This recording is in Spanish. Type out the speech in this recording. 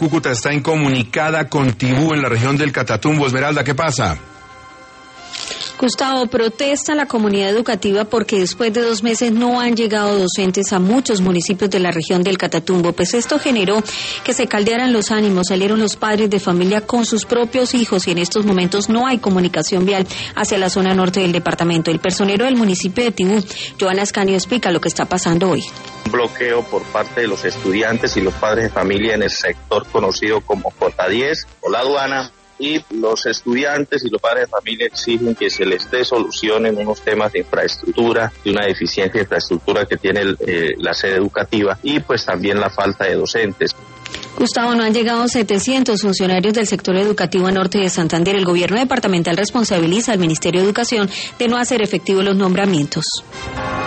Cúcuta está incomunicada con Tibú en la región del Catatumbo. Esmeralda, ¿qué pasa? Gustavo, protesta la comunidad educativa porque después de 2 meses no han llegado docentes a muchos municipios de la región del Catatumbo. Pues esto generó que se caldearan los ánimos, salieron los padres de familia con sus propios hijos y en estos momentos no hay comunicación vial hacia la zona norte del departamento. El personero del municipio de Tibú, Joana Ascanio, explica lo que está pasando hoy. Un bloqueo por parte de los estudiantes y los padres de familia en el sector conocido como J10 o la aduana. Y los estudiantes y los padres de familia exigen que se les dé solución en unos temas de infraestructura, de una deficiente infraestructura que tiene la sede educativa y pues también la falta de docentes. Gustavo, no han llegado 700 funcionarios del sector educativo norte de Santander. El gobierno departamental responsabiliza al Ministerio de Educación de no hacer efectivos los nombramientos.